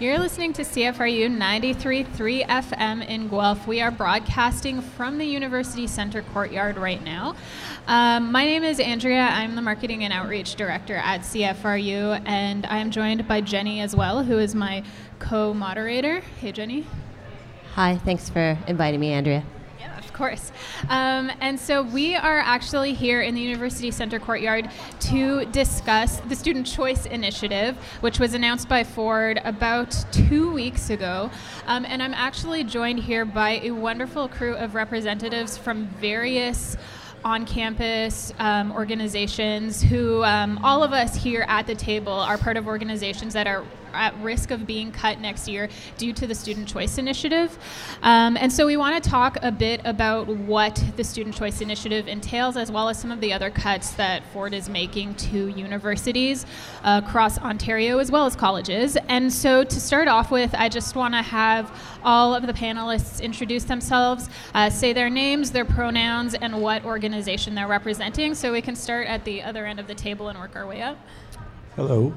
You're listening to CFRU 93.3 FM in Guelph. We are broadcasting from the University Center courtyard right now. My name is Andrea. I'm the Marketing and Outreach Director at CFRU, and I'm joined by Jenny as well, who is my co-moderator. Hey, Jenny. Hi, thanks for inviting me, Andrea. Yeah, of course. And so we are actually here in the University Center courtyard to discuss the Student Choice Initiative, which was announced by Ford about 2 weeks ago. And I'm actually joined here by a wonderful crew of representatives from various on-campus organizations who, all of us here at the table are part of organizations that are at risk of being cut next year due to the Student Choice Initiative. And so we want to talk a bit about what the Student Choice Initiative entails, as well as some of the other cuts that Ford is making to universities across Ontario, as well as colleges. And so to start off with, I just want to have all of the panelists introduce themselves, say their names, their pronouns, and what organization they're representing, so we can start at the other end of the table and work our way up. Hello.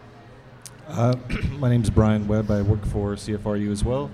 My name is Brian Webb. I work for CFRU as well.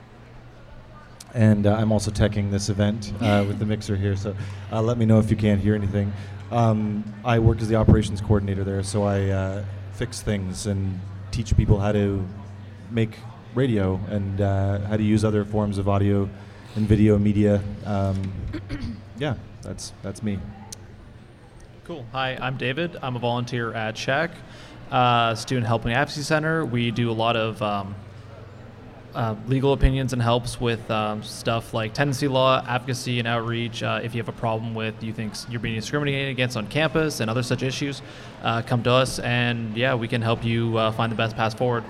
And I'm also teching this event with the mixer here, so let me know if you can't hear anything. I work as the operations coordinator there, so I fix things and teach people how to make radio and how to use other forms of audio and video media. Yeah, that's me. Cool. Hi, I'm David. I'm a volunteer at SHAC. Student Helping Advocacy Center. We do a lot of legal opinions and helps with stuff like tenancy law, advocacy, and outreach. If you have a problem with you think you're being discriminated against on campus and other such issues, come to us, and yeah, we can help you find the best path forward.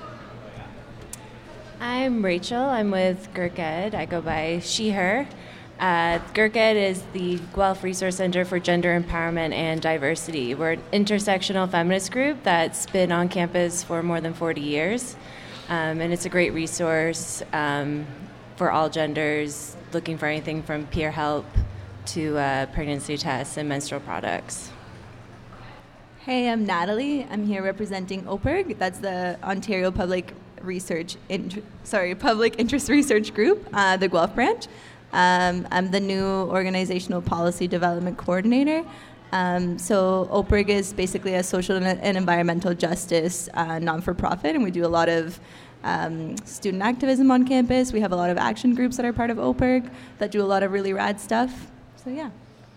I'm Rachel. I'm with GIRCED. I go by she, her. GIRCED is the Guelph Resource Center for Gender Empowerment and Diversity. We're an intersectional feminist group that's been on campus for more than 40 years. And it's a great resource for all genders, looking for anything from peer help to pregnancy tests and menstrual products. Hey, I'm Natalie. I'm here representing OPIRG. That's the Ontario Public Interest Research Group, the Guelph branch. I'm the new Organizational Policy Development Coordinator. So OPIRG is basically a social and environmental justice non-for-profit, and we do a lot of student activism on campus. We have a lot of action groups that are part of OPIRG that do a lot of really rad stuff. So yeah.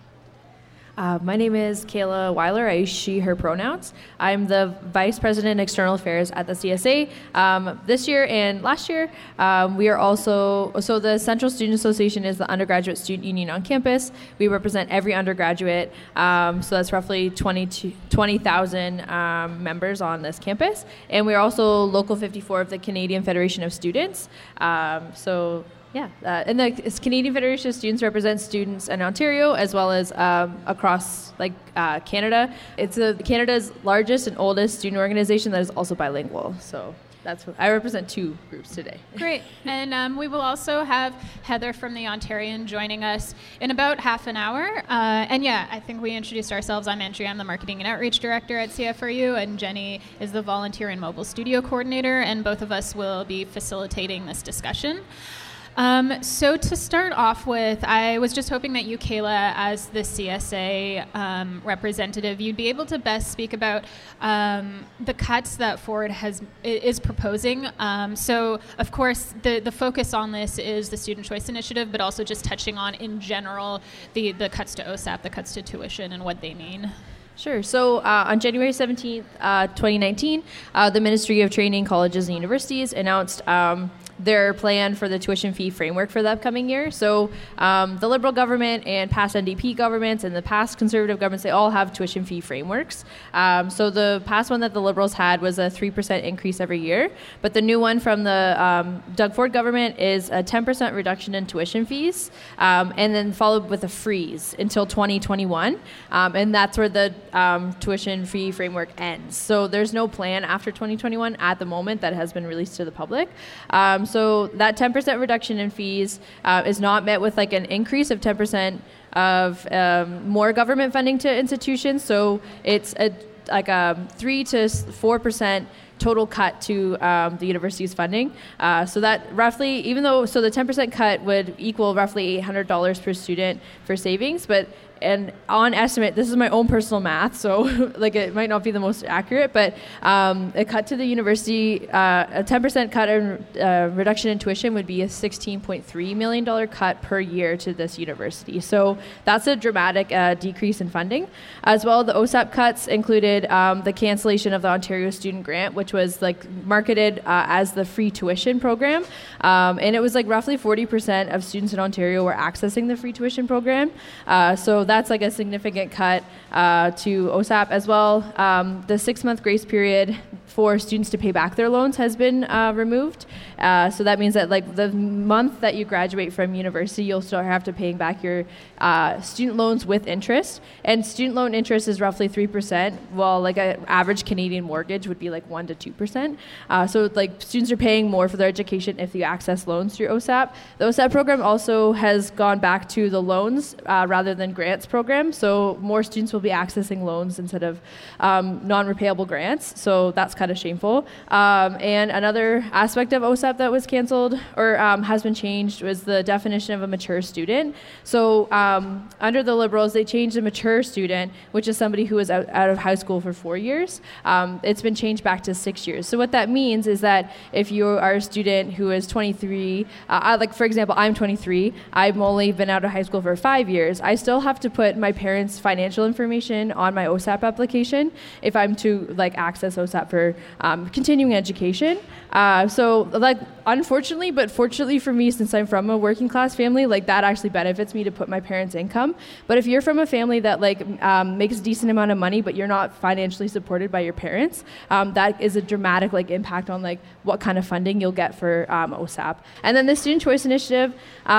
My name is Kayla Weiler. I use she, her pronouns. I'm the Vice President External Affairs at the CSA. This year and last year, we are also, so the Central Student Association is the undergraduate student union on campus. We represent every undergraduate, so that's roughly 20,000 members on this campus. And we're also Local 54 of the Canadian Federation of Students. Yeah, and the Canadian Federation of Students represents students in Ontario as well as across Canada. It's Canada's largest and oldest student organization that is also bilingual. So that's what I represent two groups today. Great, and we will also have Heather from the Ontarian joining us in about half an hour. And yeah, I think we introduced ourselves. I'm Andrea. I'm the Marketing and Outreach Director at CFRU, and Jenny is the Volunteer and Mobile Studio Coordinator, and both of us will be facilitating this discussion. So to start off with, I was just hoping that you, Kayla, as the CSA representative, you'd be able to best speak about the cuts that Ford is proposing. So, of course, the focus on this is the Student Choice Initiative, but also just touching on, in general, the cuts to OSAP, the cuts to tuition, and what they mean. Sure. So on January 17th, 2019, the Ministry of Training, Colleges and Universities announced their plan for the tuition fee framework for the upcoming year. So the Liberal government and past NDP governments and the past Conservative governments, they all have tuition fee frameworks. So the past one that the Liberals had was a 3% increase every year. But the new one from the Doug Ford government is a 10% reduction in tuition fees, and then followed with a freeze until 2021. And that's where the tuition fee framework ends. So there's no plan after 2021 at the moment that has been released to the public. So that 10% reduction in fees is not met with like an increase of 10% of more government funding to institutions. So it's like a 3 to 4% total cut to the university's funding. So that roughly, so the 10% cut would equal roughly $800 per student for savings, and on estimate, this is my own personal math, so like it might not be the most accurate, but a cut to the university, a 10% cut and reduction in tuition would be a $16.3 million cut per year to this university. So that's a dramatic decrease in funding. As well, the OSAP cuts included the cancellation of the Ontario Student Grant, which was like marketed as the free tuition program, and it was like roughly 40% of students in Ontario were accessing the free tuition program. So that's like a significant cut to OSAP as well. The 6-month grace period for students to pay back their loans has been removed. So that means that like the month that you graduate from university, you'll still have to pay back your student loans with interest. And student loan interest is roughly 3%, while like an average Canadian mortgage would be like 1 to 2%. So like students are paying more for their education if you access loans through OSAP. The OSAP program also has gone back to the loans rather than grants program. So more students will be accessing loans instead of non-repayable grants. So that's kind of shameful. And another aspect of OSAP that was canceled or has been changed was the definition of a mature student. So under the Liberals, they changed a mature student, which is somebody who was out of high school for 4 years. It's been changed back to 6 years. So what that means is that if you are a student who is 23, like for example, I'm 23, I've only been out of high school for 5 years, I still have to put my parents' financial information on my OSAP application if I'm to like access OSAP for continuing education. So like unfortunately, but fortunately for me, since I'm from a working class family, like that actually benefits me to put my parents' income. But if you're from a family that like makes a decent amount of money, but you're not financially supported by your parents, that is a dramatic like impact on like what kind of funding you'll get for OSAP. And then the Student Choice Initiative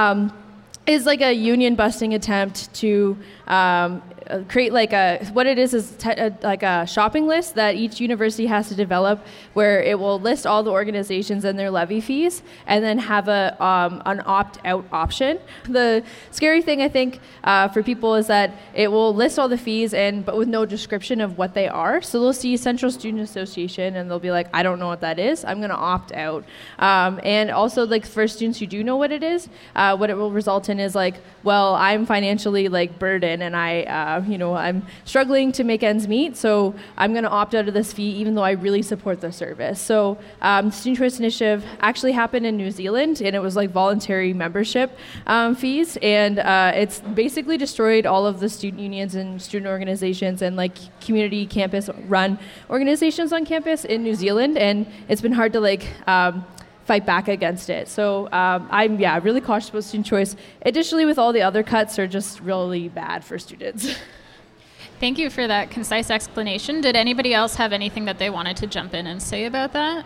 is like a union busting attempt to create like what it is like a shopping list that each university has to develop, where it will list all the organizations and their levy fees, and then have an opt-out option. The scary thing I think for people is that it will list all the fees but with no description of what they are. So they'll see Central Student Association and they'll be like, I don't know what that is, I'm going to opt out. And also like for students who do know what it is, what it will result in is like, well, I'm financially like burdened and I'm struggling to make ends meet, so I'm going to opt out of this fee even though I really support the service. So Student Choice Initiative actually happened in New Zealand, and it was like voluntary membership fees, and it's basically destroyed all of the student unions and student organizations and like community campus run organizations on campus in New Zealand, and it's been hard to like fight back against it. So I'm really cautious about student choice. Additionally, with all the other cuts, are just really bad for students. Thank you for that concise explanation. Did anybody else have anything that they wanted to jump in and say about that?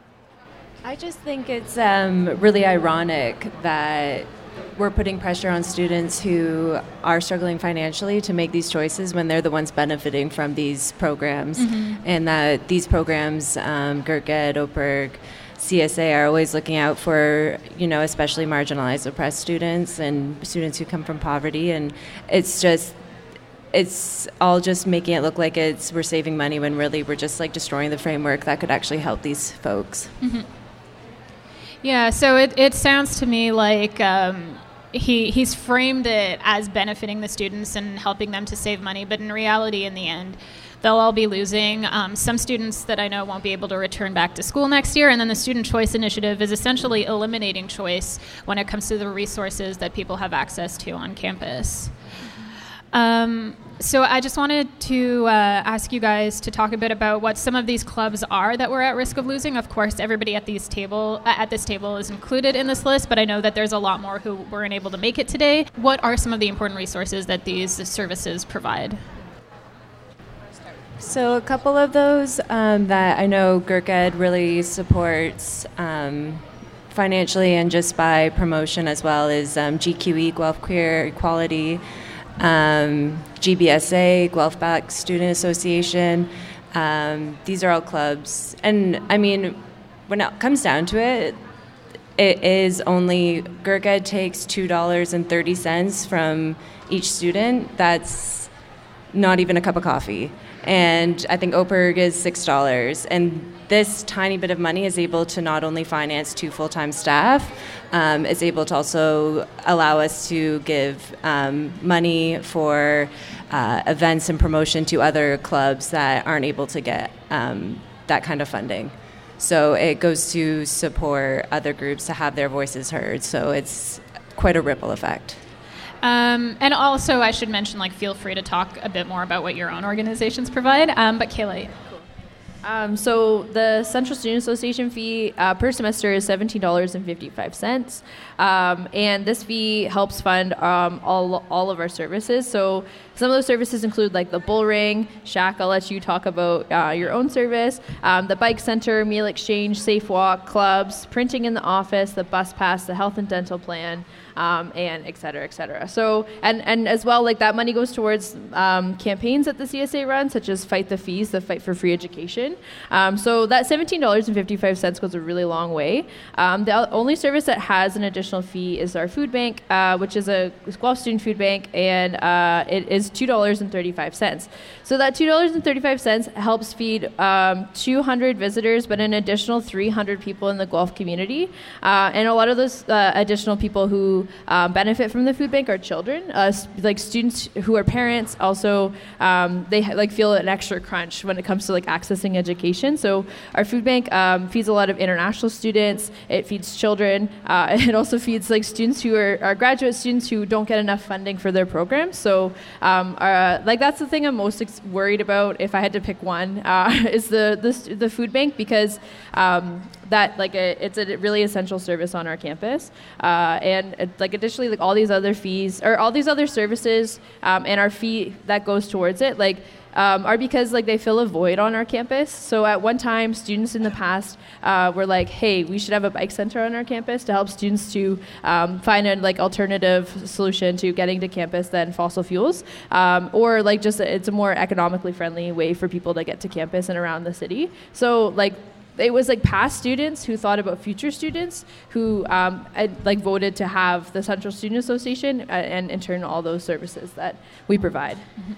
I just think it's really ironic that we're putting pressure on students who are struggling financially to make these choices when they're the ones benefiting from these programs. Mm-hmm. And that these programs, GERCED, OPIRG, CSA, are always looking out for, especially marginalized, oppressed students and students who come from poverty. And it's all just making it look like we're saving money when really we're just like destroying the framework that could actually help these folks. Mm-hmm. Yeah, so it sounds to me like he's framed it as benefiting the students and helping them to save money, but in reality, in the end, they'll all be losing. Some students that I know won't be able to return back to school next year, and then the Student Choice Initiative is essentially eliminating choice when it comes to the resources that people have access to on campus. So I just wanted to ask you guys to talk a bit about what some of these clubs are that we're at risk of losing. Of course, everybody at this table is included in this list, but I know that there's a lot more who weren't able to make it today. What are some of the important resources that these services provide? So a couple of those that I know GERCED really supports financially and just by promotion as well is GQE, Guelph Queer Equality, GBSA, Guelph Back Student Association. These are all clubs. And I mean, when it comes down to it, it is only, GERCED takes $2.30 from each student. That's not even a cup of coffee. and I think OPIRG is $6. And this tiny bit of money is able to not only finance 2 full-time staff, is able to also allow us to give money for events and promotion to other clubs that aren't able to get that kind of funding. So it goes to support other groups to have their voices heard. So it's quite a ripple effect. And also, I should mention, feel free to talk a bit more about what your own organizations provide. But Kayla. So the Central Student Association fee per semester is $17.55, and this fee helps fund all of our services. So some of those services include the Bull Ring, Shaq, I'll let you talk about your own service, the Bike Center, Meal Exchange, Safe Walk, clubs, printing in the office, the bus pass, the health and dental plan, and et cetera, et cetera. So, and as well, that money goes towards campaigns that the CSA runs, such as Fight the Fees, the Fight for Free Education. So that $17.55 goes a really long way. The only service that has an additional fee is our food bank, which is a Guelph student food bank, and it is $2.35. So that $2.35 helps feed 200 visitors, but an additional 300 people in the Guelph community. And a lot of those additional people who benefit from the food bank are children, students who are parents. Also, they feel an extra crunch when it comes to accessing education. So our food bank feeds a lot of international students. It feeds children. It also feeds students who are graduate students who don't get enough funding for their programs. So that's the thing I'm most worried about if I had to pick one, is the food bank, because it's a really essential service on our campus, and additionally all these other fees or all these other services and our fee that goes towards it are because they fill a void on our campus. So at one time, students in the past were hey, we should have a bike center on our campus to help students to find an alternative solution to getting to campus than fossil fuels, or it's a more economically friendly way for people to get to campus and around the city. So it was past students who thought about future students who voted to have the Central Student Association and in turn all those services that we provide.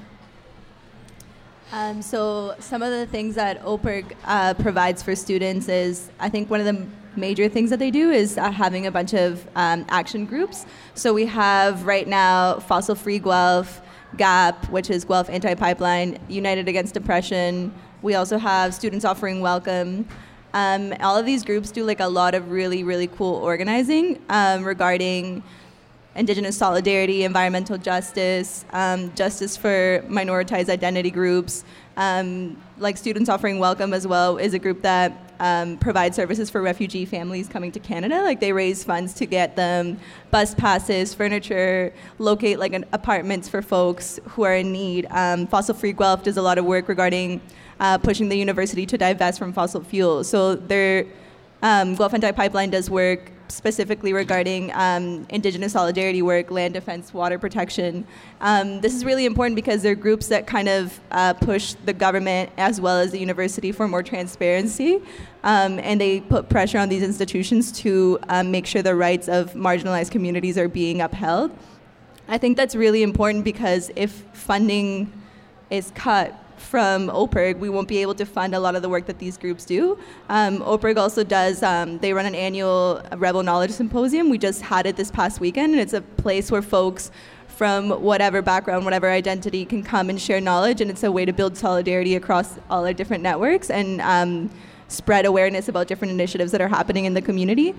So some of the things that OPIRG provides for students is, I think one of the major things that they do is having a bunch of action groups. So we have right now Fossil Free Guelph, GAP, which is Guelph Anti-Pipeline, United Against Depression. We also have Students Offering Welcome. All of these groups do a lot of really, really cool organizing regarding Indigenous solidarity, environmental justice, justice for minoritized identity groups. Students Offering Welcome as well is a group that provides services for refugee families coming to Canada. They raise funds to get them bus passes, furniture, locate apartments for folks who are in need. Fossil Free Guelph does a lot of work regarding pushing the university to divest from fossil fuels. So their Guelph Anti-Pipeline does work specifically regarding Indigenous solidarity work, land defense, water protection. This is really important because they're groups that kind of push the government as well as the university for more transparency, and they put pressure on these institutions to make sure the rights of marginalized communities are being upheld. I think that's really important because if funding is cut from OPIRG, we won't be able to fund a lot of the work that these groups do. OPIRG also does, they run an annual Rebel Knowledge Symposium. We just had it this past weekend, and it's a place where folks from whatever background, whatever identity can come and share knowledge, and it's a way to build solidarity across all our different networks and spread awareness about different initiatives that are happening in the community.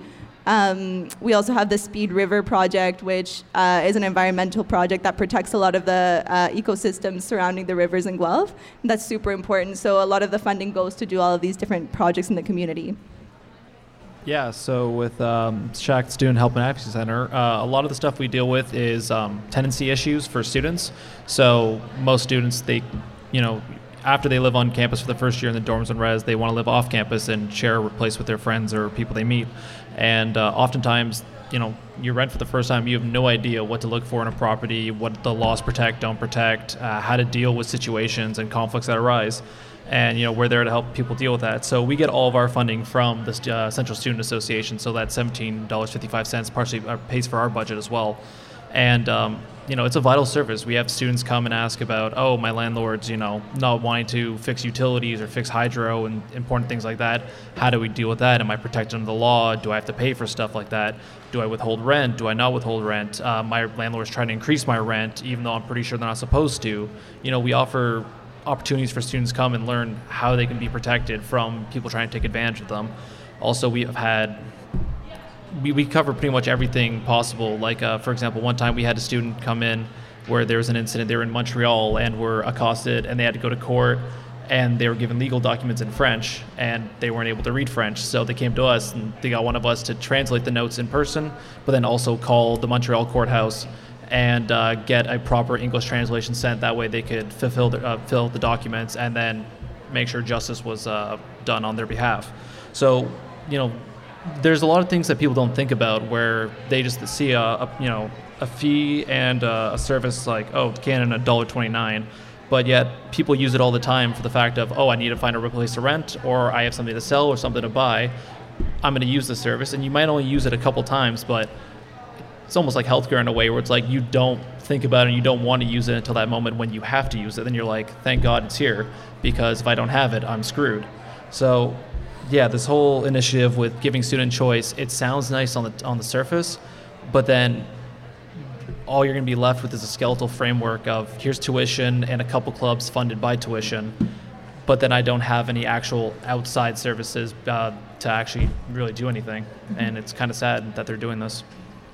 We also have the Speed River project, which is an environmental project that protects a lot of the ecosystems surrounding the rivers in Guelph. And that's super important. So a lot of the funding goes to do all of these different projects in the community. Yeah, so with Shaq Student Help and Advocacy Center, a lot of the stuff we deal with is tenancy issues for students. So most students, after they live on campus for the first year in the dorms and res, they want to live off campus and share a place with their friends or people they meet. And oftentimes, you rent for the first time, you have no idea what to look for in a property, what the laws protect, don't protect, how to deal with situations and conflicts that arise. And we're there to help people deal with that. So we get all of our funding from the Central Student Association. So that $17.55 partially pays for our budget as well. And it's a vital service. We have students come and ask about, oh, my landlord's, not wanting to fix utilities or fix hydro and important things like that. How do we deal with that? Am I protected under the law? Do I have to pay for stuff like that? Do I withhold rent? Do I not withhold rent? My landlord's trying to increase my rent, even though I'm pretty sure they're not supposed to. We offer opportunities for students to come and learn how they can be protected from people trying to take advantage of them. Also, we cover pretty much everything possible. Like, for example, one time we had a student come in where there was an incident. They were in Montreal and were accosted, and they had to go to court, and they were given legal documents in French, and they weren't able to read French. So they came to us, and they got one of us to translate the notes in person, but then also call the Montreal courthouse and get a proper English translation sent. That way they could fill the documents and then make sure justice was done on their behalf. So, there's a lot of things that people don't think about where they just see a fee and a service like, oh, Canon $1.29, but yet people use it all the time for the fact of, oh, I need to find a place to rent, or I have something to sell or something to buy. I'm going to use the service, and you might only use it a couple times, but it's almost like healthcare in a way where it's like you don't think about it and you don't want to use it until that moment when you have to use it. Then you're like, thank God it's here, because if I don't have it, I'm screwed. So yeah, this whole initiative with giving student choice, it sounds nice on the surface, but then all you're going to be left with is a skeletal framework of here's tuition and a couple clubs funded by tuition, but then I don't have any actual outside services to actually really do anything. And it's kind of sad that they're doing this.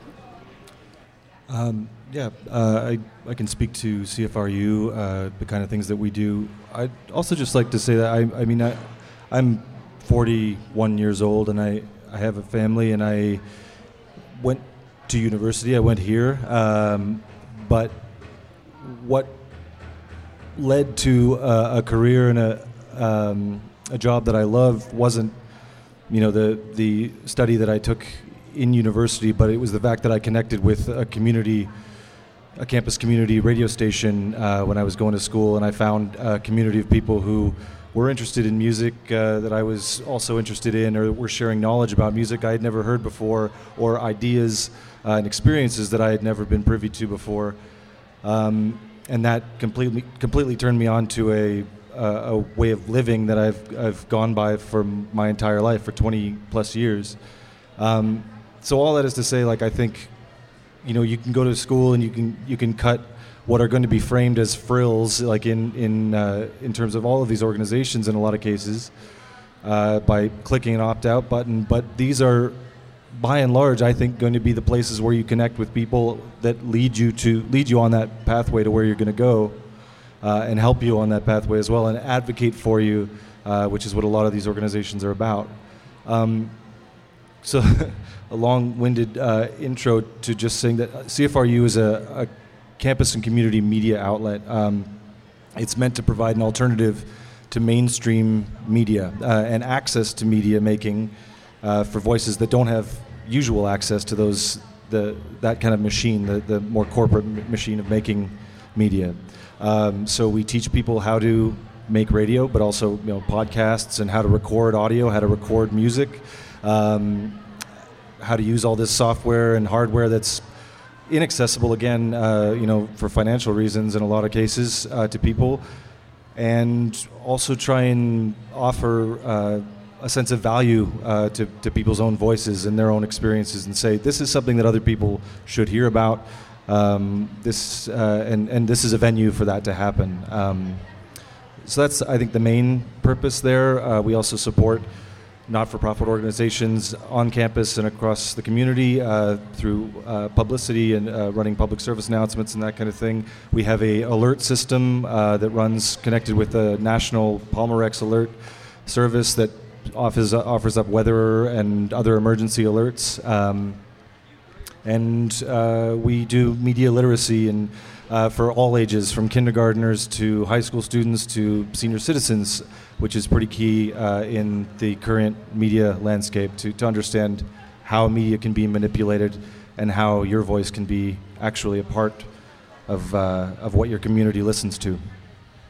I can speak to CFRU, the kind of things that we do. I'd also just like to say that I'm 41 years old, and I have a family, and I went to university. I went here, but what led to a career and a job that I love wasn't, the study that I took in university, but it was the fact that I connected with a campus community radio station when I was going to school, and I found a community of people who were interested in music that I was also interested in, or were sharing knowledge about music I had never heard before, or ideas and experiences that I had never been privy to before, and that completely turned me on to a way of living that I've gone by for my entire life, for 20 plus years. So all that is to say, I think, you can go to school and you can cut what are going to be framed as frills, in terms of all of these organizations in a lot of cases, by clicking an opt-out button. But these are, by and large, I think, going to be the places where you connect with people that lead you on that pathway to where you're going to go, and help you on that pathway as well, and advocate for you, which is what a lot of these organizations are about. So a long-winded intro to just saying that CFRU is a campus and community media outlet. It's meant to provide an alternative to mainstream media and access to media making for voices that don't have usual access to that kind of machine, the more corporate machine of making media. So we teach people how to make radio, but also podcasts, and how to record audio, how to record music, how to use all this software and hardware that's inaccessible, again, for financial reasons in a lot of cases to people, and also try and offer a sense of value to people's own voices and their own experiences, and say this is something that other people should hear about. This is a venue for that to happen. So that's, I think, the main purpose there. We also support not-for-profit organizations on campus and across the community through publicity and running public service announcements and that kind of thing. We have a alert system that runs connected with the National Palmerex Alert service that offers up weather and other emergency alerts. And we do media literacy and for all ages, from kindergartners to high school students to senior citizens, which is pretty key in the current media landscape to understand how media can be manipulated and how your voice can be actually a part of what your community listens to.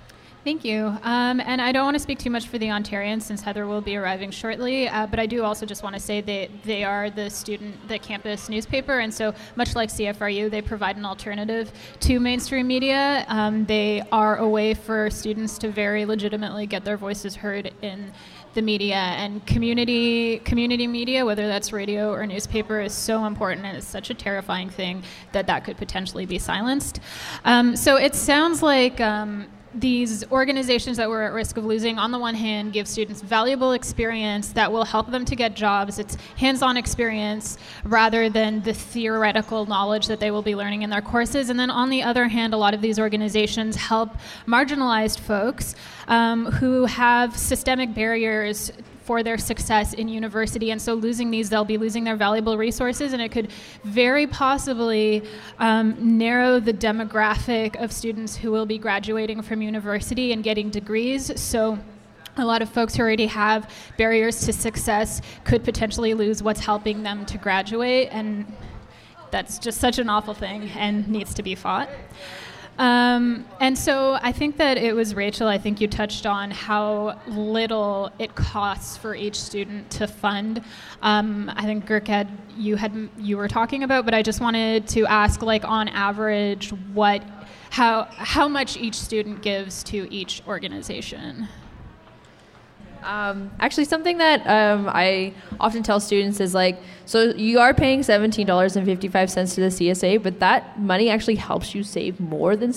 Thank you. And I don't want to speak too much for the Ontarians since Heather will be arriving shortly, but I do also just want to say they are the campus newspaper, and so much like CFRU, they provide an alternative to mainstream media. They are a way for students to very legitimately get their voices heard in the media, and community media, whether that's radio or newspaper, is so important, and it's such a terrifying thing that could potentially be silenced. So it sounds like these organizations that we're at risk of losing, on the one hand, give students valuable experience that will help them to get jobs. It's hands-on experience rather than the theoretical knowledge that they will be learning in their courses. And then on the other hand, a lot of these organizations help marginalized folks who have systemic barriers for their success in university, and so losing these, they'll be losing their valuable resources, and it could very possibly narrow the demographic of students who will be graduating from university and getting degrees. So a lot of folks who already have barriers to success could potentially lose what's helping them to graduate, and that's just such an awful thing and needs to be fought. And so I think that it was Rachel, I think you touched on how little it costs for each student to fund. I think Gurked, you were talking about, but I just wanted to ask, like, on average, how much each student gives to each organization. Actually, something that I often tell students is like, so you are paying $17.55 to the CSA, but that money actually helps you save more than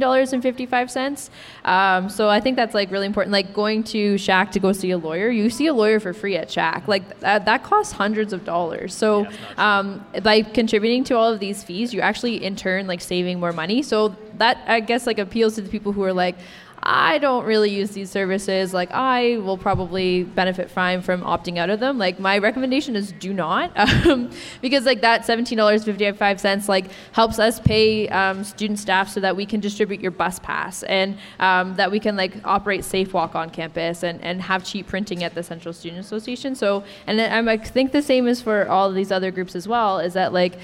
$17.55. So I think that's like really important. Like going to SHAC to go see a lawyer, you see a lawyer for free at SHAC. Like that costs hundreds of dollars. So by contributing to all of these fees, you actually in turn like saving more money. So that I guess like appeals to the people who are like, I don't really use these services. Like, I will probably benefit from opting out of them. Like, my recommendation is do not, because like that $17.55 like helps us pay student staff so that we can distribute your bus pass, and that we can like operate Safe Walk on campus and have cheap printing at the Central Student Association. So, and then I think the same is for all of these other groups as well. Is that like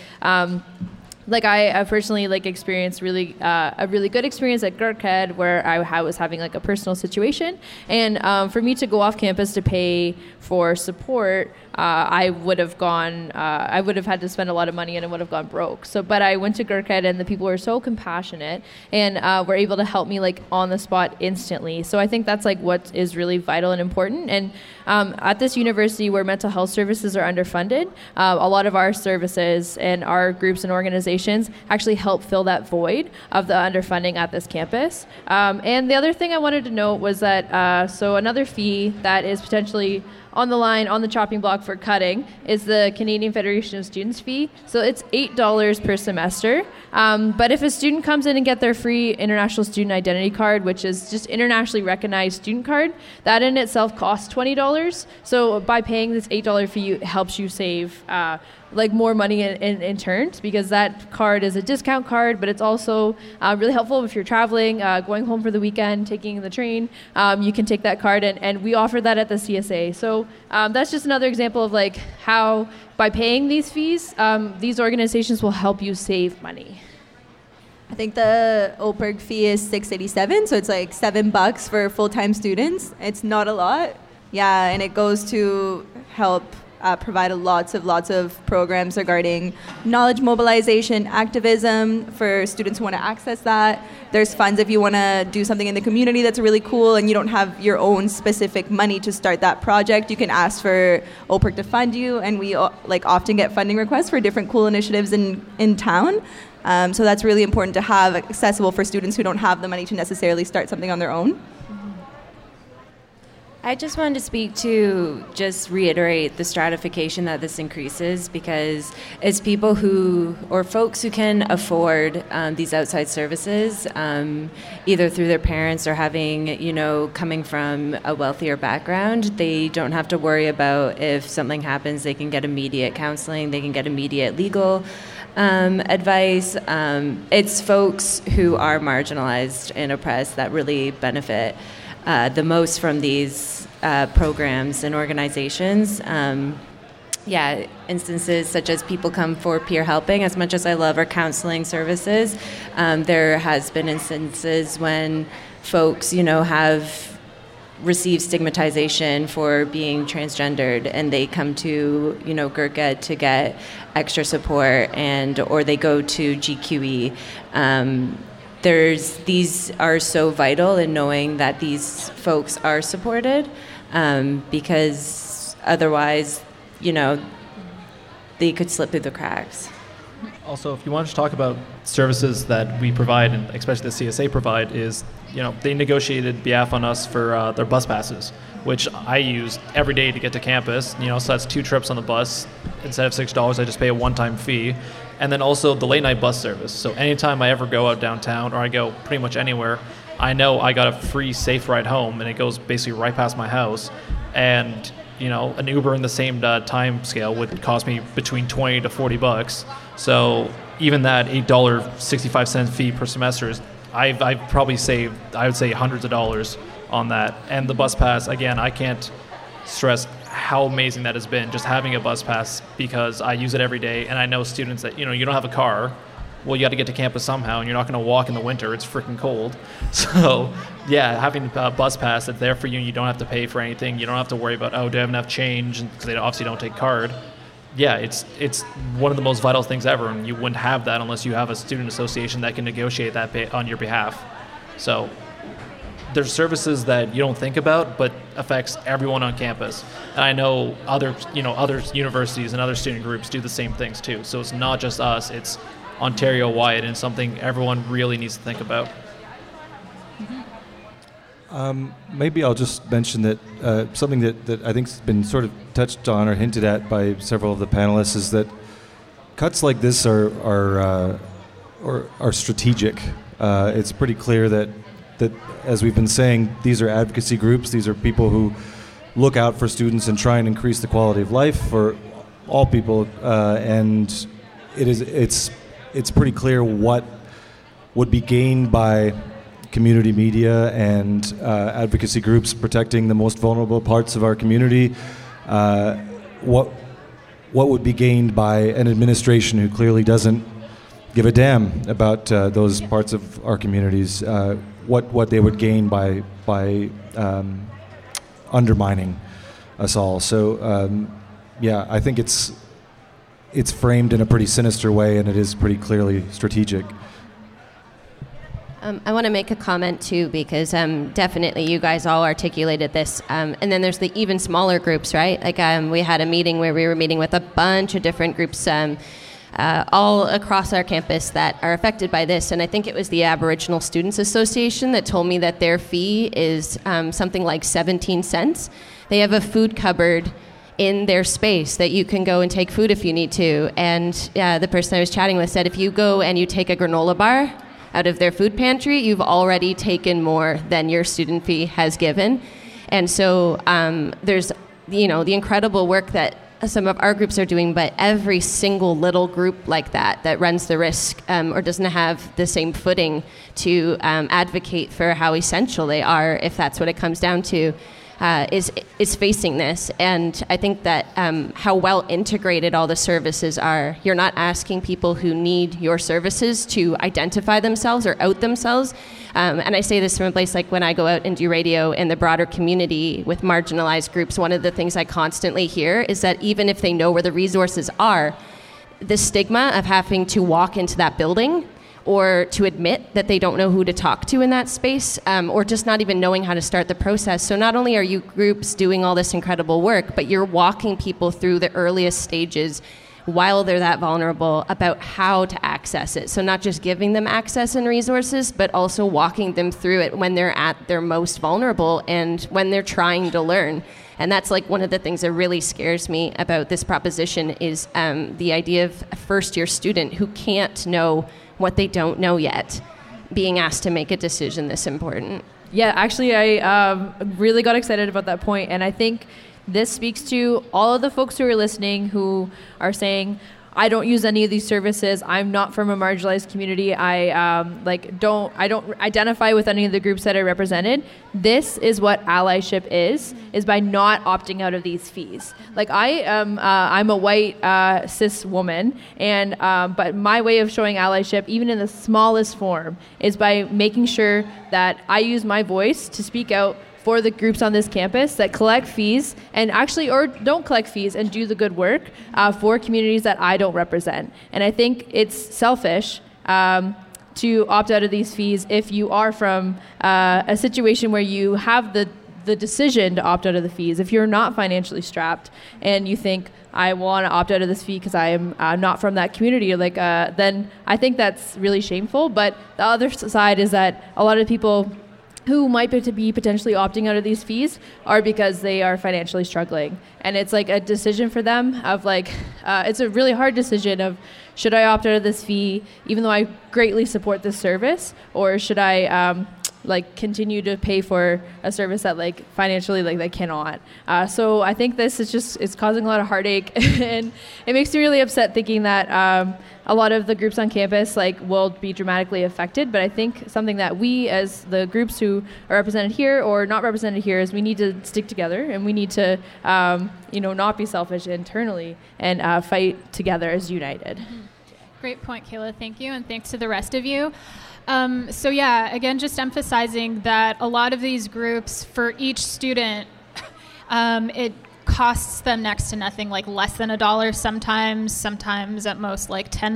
I personally like experienced a really good experience at Gurked where I was having like a personal situation, and for me to go off campus to pay for support, I would have had to spend a lot of money and it would have gone broke. So, but I went to Gurked and the people were so compassionate and were able to help me like on the spot instantly. So I think that's like what is really vital and important. And at this university where mental health services are underfunded, a lot of our services and our groups and organizations actually help fill that void of the underfunding at this campus. And the other thing I wanted to note was that so another fee that is potentially on the line, on the chopping block for cutting, is the Canadian Federation of Students fee. So it's $8 per semester. But if a student comes in and get their free International Student Identity Card, which is just internationally recognized student card, that in itself costs $20. So by paying this $8 fee, it helps you save like more money in turns, because that card is a discount card, but it's also really helpful if you're traveling, going home for the weekend, taking the train. You can take that card, and we offer that at the CSA. So that's just another example of like how by paying these fees, these organizations will help you save money. I think the OPIRG fee is $6.87, so it's like $7 for full-time students. It's not a lot. Yeah, and it goes to help provide lots of programs regarding knowledge mobilization, activism for students who want to access that. There's funds if you want to do something in the community that's really cool and you don't have your own specific money to start that project. You can ask for OPIRG to fund you, and we like often get funding requests for different cool initiatives in town. So that's really important to have accessible for students who don't have the money to necessarily start something on their own. I just wanted to speak to just reiterate the stratification that this increases, because it's people or folks who can afford these outside services, either through their parents or having, coming from a wealthier background. They don't have to worry about if something happens, they can get immediate counseling, they can get immediate legal advice. It's folks who are marginalized and oppressed that really benefit the most from these programs and organizations. Instances such as people come for peer helping. As much as I love our counseling services, there has been instances when folks, have received stigmatization for being transgendered, and they come to, GERC-Ed to get extra support, or they go to GQE. These are so vital in knowing that these folks are supported, because otherwise, they could slip through the cracks. Also, if you want to talk about services that we provide, and especially the CSA provide, is, they negotiated BAF on us for their bus passes, which I use every day to get to campus. So that's 2 trips on the bus. Instead of $6, I just pay a one-time fee. And then also the late-night bus service. So anytime I ever go out downtown, or I go pretty much anywhere, I know I got a free, safe ride home, and it goes basically right past my house. And an Uber in the same time scale would cost me between $20 to $40. So even that $8.65 fee per semester is, I've probably saved, I would say, hundreds of dollars on that. And the bus pass, again, I can't stress how amazing that has been, just having a bus pass, because I use it every day, and I know students that, you don't have a car. Well, you got to get to campus somehow, and you're not going to walk in the winter. It's freaking cold. So, yeah, having a bus pass that's there for you, and you don't have to pay for anything. You don't have to worry about, do I have enough change? Because they obviously don't take card. Yeah, it's one of the most vital things ever, and you wouldn't have that unless you have a student association that can negotiate that on your behalf. So there's services that you don't think about, but affects everyone on campus. And I know other universities and other student groups do the same things too. So it's not just us, it's Ontario-wide, and something everyone really needs to think about. Maybe I'll just mention that something that I think's been sort of touched on or hinted at by several of the panelists is that cuts like this are strategic. It's pretty clear that as we've been saying, these are advocacy groups. These are people who look out for students and try and increase the quality of life for all people, and it's pretty clear what would be gained by community media and advocacy groups protecting the most vulnerable parts of our community. What would be gained by an administration who clearly doesn't give a damn about those parts of our communities? What they would gain by undermining us all. So I think it's framed in a pretty sinister way, and it is pretty clearly strategic. I want to make a comment too, because definitely you guys all articulated this, and then there's the even smaller groups, right? Like we had a meeting where we were meeting with a bunch of different groups all across our campus that are affected by this, and I think it was the Aboriginal Students Association that told me that their fee is something like 17 cents. They have a food cupboard in their space that you can go and take food if you need to, and the person I was chatting with said if you go and you take a granola bar out of their food pantry, you've already taken more than your student fee has given. And so there's the incredible work that some of our groups are doing, but every single little group like that runs the risk or doesn't have the same footing to advocate for how essential they are, if that's what it comes down to, is facing this. And I think that how well integrated all the services are, you're not asking people who need your services to identify themselves or out themselves. And I say this from a place like when I go out and do radio in the broader community with marginalized groups, one of the things I constantly hear is that even if they know where the resources are, the stigma of having to walk into that building or to admit that they don't know who to talk to in that space, or just not even knowing how to start the process. So not only are you groups doing all this incredible work, but you're walking people through the earliest stages while they're that vulnerable about how to access it. So not just giving them access and resources, but also walking them through it when they're at their most vulnerable and when they're trying to learn. And that's like one of the things that really scares me about this proposition is the idea of a first-year student who can't know what they don't know yet, being asked to make a decision this important. Yeah, actually, I really got excited about that point, and I think this speaks to all of the folks who are listening who are saying, I don't use any of these services. I'm not from a marginalized community. I don't identify with any of the groups that are represented. This is what allyship is by not opting out of these fees. Like I'm a white cis woman, and but my way of showing allyship, even in the smallest form, is by making sure that I use my voice to speak out for the groups on this campus that collect fees and actually, or don't collect fees and do the good work for communities that I don't represent. And I think it's selfish to opt out of these fees if you are from a situation where you have the decision to opt out of the fees. If you're not financially strapped and you think, I want to opt out of this fee because I am not from that community, then I think that's really shameful. But the other side is that a lot of people who might be potentially opting out of these fees are because they are financially struggling. And it's like a decision for them of it's a really hard decision of, should I opt out of this fee even though I greatly support this service, or should I continue to pay for a service that financially they cannot. So I think this is it's causing a lot of heartache, and it makes me really upset thinking that a lot of the groups on campus will be dramatically affected. But I think something that we as the groups who are represented here or not represented here is we need to stick together, and we need to not be selfish internally and fight together as united. Mm-hmm. Great point, Kayla. Thank you, and thanks to the rest of you. Again, just emphasizing that a lot of these groups, for each student, it costs them next to nothing, less than $1 sometimes at most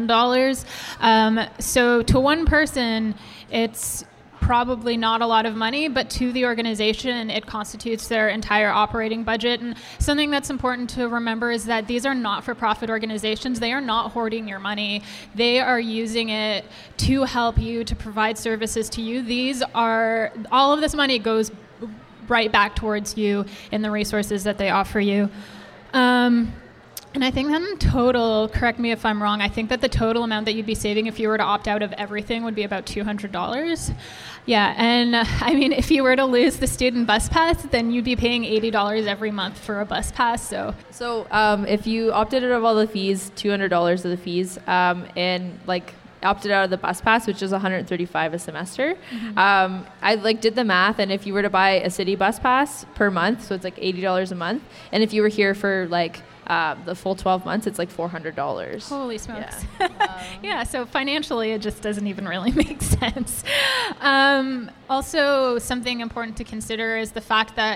$10. So to one person, it's probably not a lot of money, but to the organization, it constitutes their entire operating budget. And something that's important to remember is that these are not-for-profit organizations. They are not hoarding your money. They are using it to help you, to provide services to you. All of this money goes right back towards you in the resources that they offer you. And I think that in total, correct me if I'm wrong, I think that the total amount that you'd be saving if you were to opt out of everything would be about $200. Yeah, and if you were to lose the student bus pass, then you'd be paying $80 every month for a bus pass. So if you opted out of all the fees, $200 of the fees, and opted out of the bus pass, which is $135 a semester. Mm-hmm. I did the math, and if you were to buy a city bus pass per month, so it's $80 a month, and if you were here for the full 12 months, it's $400. Holy smokes. Yeah, so financially it just doesn't even really make sense. Also, something important to consider is the fact that,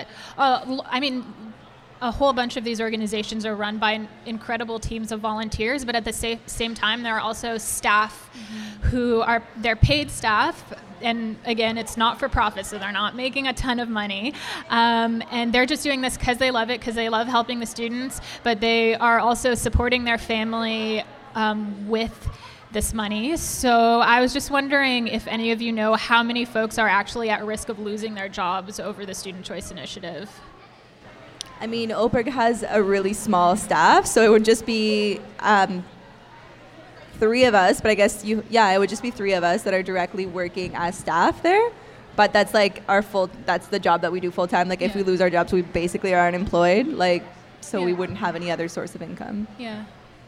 a whole bunch of these organizations are run by incredible teams of volunteers, but at the same time, there are also staff who are, they're paid staff, and again, it's not for profit, so they're not making a ton of money, and they're just doing this because they love it, because they love helping the students, but they are also supporting their family with this money. So I was just wondering if any of you know how many folks are actually at risk of losing their jobs over the Student Choice Initiative. OPIRG has a really small staff, so it would just be 3 of us, but I guess it would just be 3 of us that are directly working as staff there. But that's that's the job that we do full time. If we lose our jobs, we basically are unemployed. We wouldn't have any other source of income. Yeah.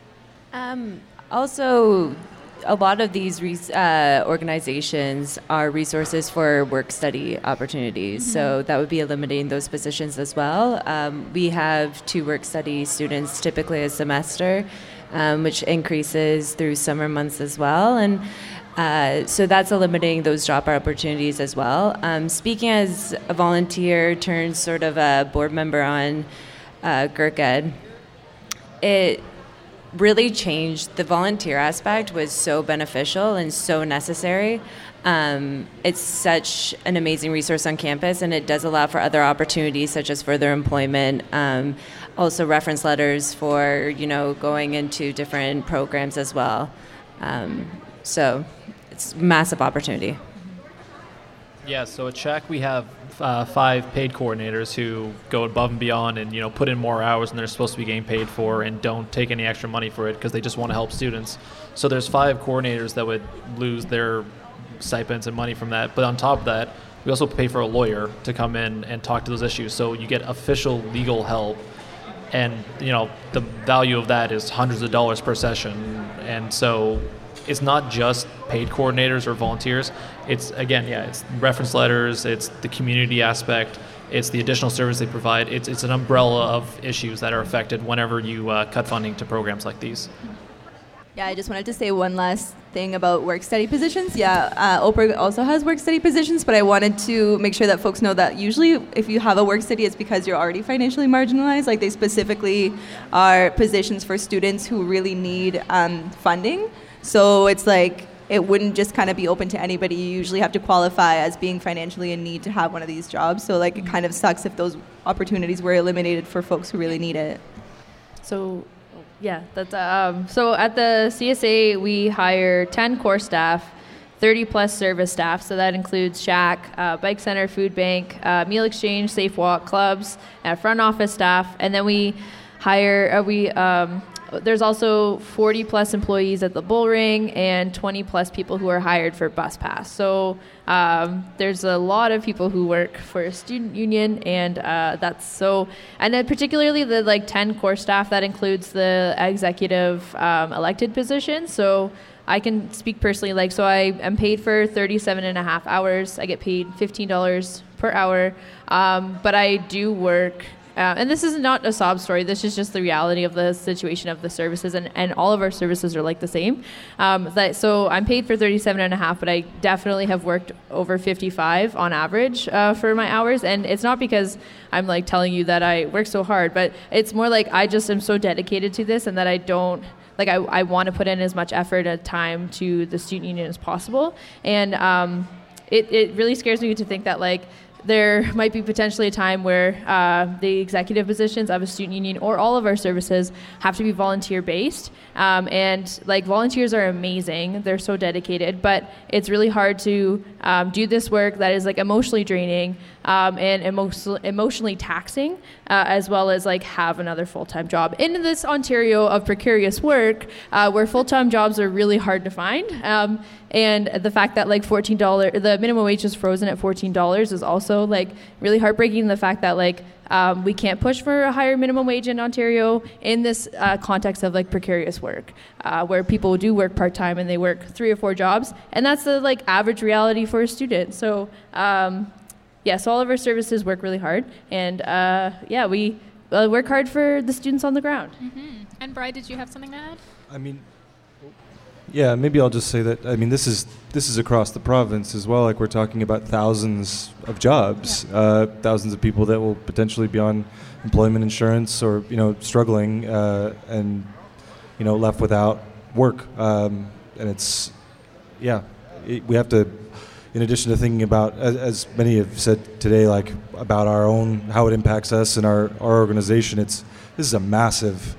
Also, a lot of these organizations are resources for work-study opportunities, so that would be eliminating those positions as well. We have 2 work-study students typically a semester, which increases through summer months as well, and so that's eliminating those job opportunities as well. Speaking as a volunteer turned sort of a board member on GERC-Ed, it really changed. The volunteer aspect was so beneficial and so necessary. It's such an amazing resource on campus, and it does allow for other opportunities such as further employment, also reference letters for going into different programs as well. So it's a massive opportunity. Yeah, so at CHEC we have 5 paid coordinators who go above and beyond and put in more hours than they're supposed to be getting paid for, and don't take any extra money for it because they just want to help students. So there's 5 coordinators that would lose their stipends and money from that. But on top of that, we also pay for a lawyer to come in and talk to those issues. So you get official legal help and the value of that is hundreds of dollars per session. And so it's not just paid coordinators or volunteers. It's it's reference letters, it's the community aspect, it's the additional service they provide. It's an umbrella of issues that are affected whenever you cut funding to programs like these. Yeah, I just wanted to say one last thing about work-study positions. OPERG also has work-study positions, but I wanted to make sure that folks know that usually if you have a work-study, it's because you're already financially marginalized. Like, they specifically are positions for students who really need funding. So it's like, it wouldn't just kind of be open to anybody. You usually have to qualify as being financially in need to have one of these jobs. So like, it kind of sucks if those opportunities were eliminated for folks who really need it. So, yeah, that's so at the CSA we hire 10 core staff, 30 plus service staff. So that includes Shack, Bike Center, Food Bank, Meal Exchange, Safe Walk, clubs, front office staff, and then we hire there's also 40 plus employees at the Bull Ring and 20 plus people who are hired for Bus Pass. So there's a lot of people who work for a student union, and and then particularly the 10 core staff, that includes the executive elected positions. So I can speak personally, so I am paid for 37 and a half hours. I get paid $15 per hour, but I do work. And this is not a sob story. This is just the reality of the situation of the services, and all of our services are like the same. So I'm paid for 37 and a half, but I definitely have worked over 55 on average for my hours. And it's not because I'm telling you that I work so hard, but it's more like I just am so dedicated to this, and that I don't, I want to put in as much effort and time to the student union as possible. And it really scares me to think that there might be potentially a time where the executive positions of a student union or all of our services have to be volunteer-based. And volunteers are amazing. They're so dedicated, but it's really hard to do this work that is emotionally draining and emotionally taxing, as well as have another full-time job. In this Ontario of precarious work, where full-time jobs are really hard to find, and the fact that $14, the minimum wage is frozen at $14 is also really heartbreaking. The fact that we can't push for a higher minimum wage in Ontario in this context of precarious work, where people do work part-time and they work 3 or 4 jobs, and that's the average reality for a student. So so all of our services work really hard, and we work hard for the students on the ground. Mm-hmm. And Bri, did you have something to add? Yeah, maybe I'll just say that, this is across the province as well. We're talking about thousands of jobs, thousands of people that will potentially be on employment insurance or, struggling and, left without work. And it's, we have to, in addition to thinking about, as many have said today, about our own, how it impacts us and our organization, this is a massive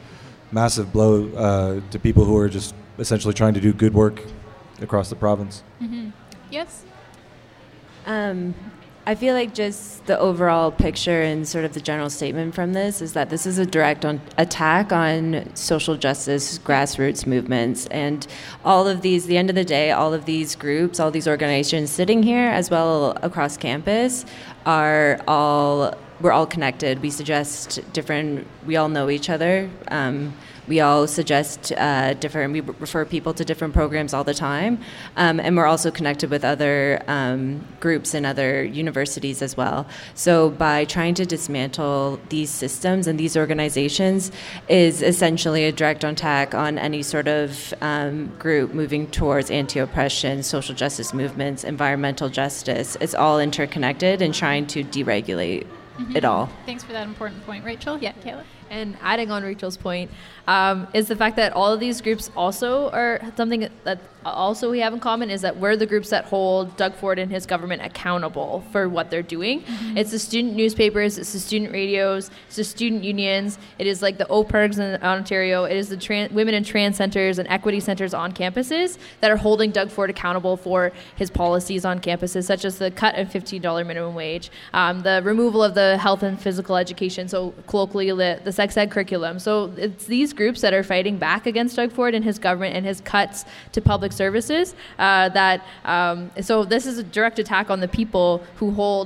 blow to people who are just essentially trying to do good work across the province. Mm-hmm. Yes? I feel just the overall picture and sort of the general statement from this is that this is a direct attack on social justice grassroots movements, and all of these, the end of the day, all of these groups, all these organizations sitting here as well across campus we're all connected. We all know each other. We all suggest we refer people to different programs all the time. And we're also connected with other groups and other universities as well. So by trying to dismantle these systems and these organizations is essentially a direct attack on any sort of group moving towards anti-oppression, social justice movements, environmental justice. It's all interconnected and trying to deregulate it all. Thanks for that important point. Rachel? Yeah, Kayla? And adding on Rachel's point is the fact that all of these groups also are something that also we have in common is that we're the groups that hold Doug Ford and his government accountable for what they're doing. Mm-hmm. It's the student newspapers, it's the student radios, it's the student unions, it is the OPERGs in Ontario, it is the women and trans centers and equity centers on campuses that are holding Doug Ford accountable for his policies on campuses, such as the cut of $15 minimum wage, the removal of the health and physical education, so colloquially the sex ed curriculum. So it's these groups that are fighting back against Doug Ford and his government and his cuts to public services so this is a direct attack on the people who hold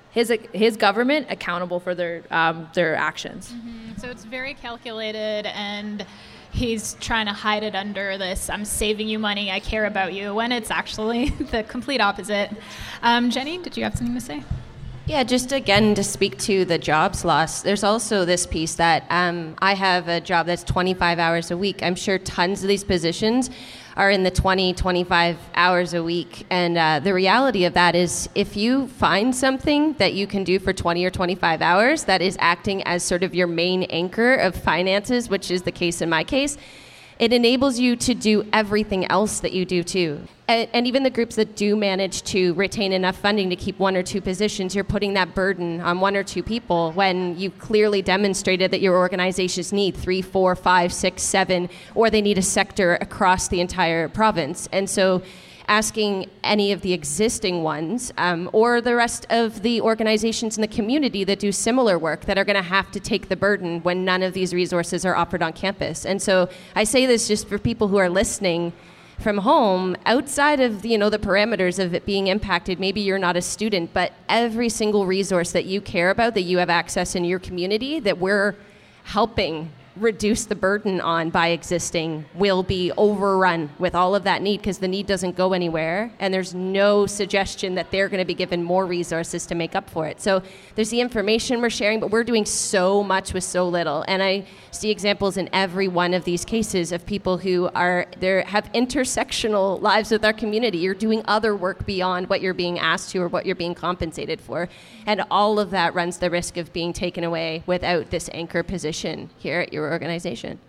his government accountable for their actions. So it's very calculated, and he's trying to hide it under this, I'm saving you money, I care about you, when it's actually the complete opposite. Jenny, did you have something to say? Yeah, just again to speak to the jobs loss, there's also this piece that I have a job that's 25 hours a week. I'm sure tons of these positions are in the 20, 25 hours a week. And the reality of that is if you find something that you can do for 20 or 25 hours that is acting as sort of your main anchor of finances, which is the case in my case, it enables you to do everything else that you do too. And even the groups that do manage to retain enough funding to keep one or two positions, you're putting that burden on one or two people when you clearly demonstrated that your organizations need 3, 4, 5, 6, 7, or they need a sector across the entire province. And so asking any of the existing ones or the rest of the organizations in the community that do similar work that are going to have to take the burden when none of these resources are offered on campus. And so I say this just for people who are listening from home, outside of the parameters of it being impacted. Maybe you're not a student, but every single resource that you care about, that you have access in your community, that we're helping reduce the burden on by existing, will be overrun with all of that need, because the need doesn't go anywhere, and there's no suggestion that they're going to be given more resources to make up for it. So there's the information we're sharing, but we're doing so much with so little. And I see examples in every one of these cases of people who have intersectional lives with our community. You're doing other work beyond what you're being asked to or what you're being compensated for. And all of that runs the risk of being taken away without this anchor position here at your organization.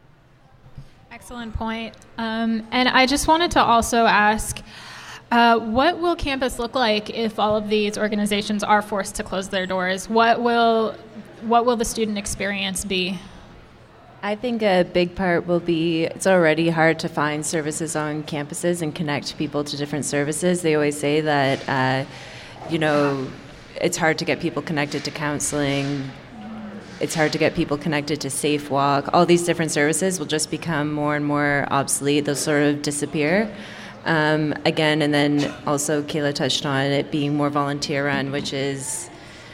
Excellent point. And I just wanted to also ask, what will campus look like if all of these organizations are forced to close their doors? What will the student experience be? I think a big part will be, it's already hard to find services on campuses and connect people to different services. They always say that, it's hard to get people connected to counseling. It's hard to get people connected to Safe Walk. All these different services will just become more and more obsolete. They'll sort of disappear. Again, and then also Kayla touched on it being more volunteer run, which is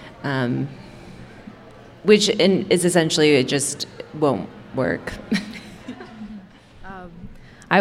essentially it just won't work. I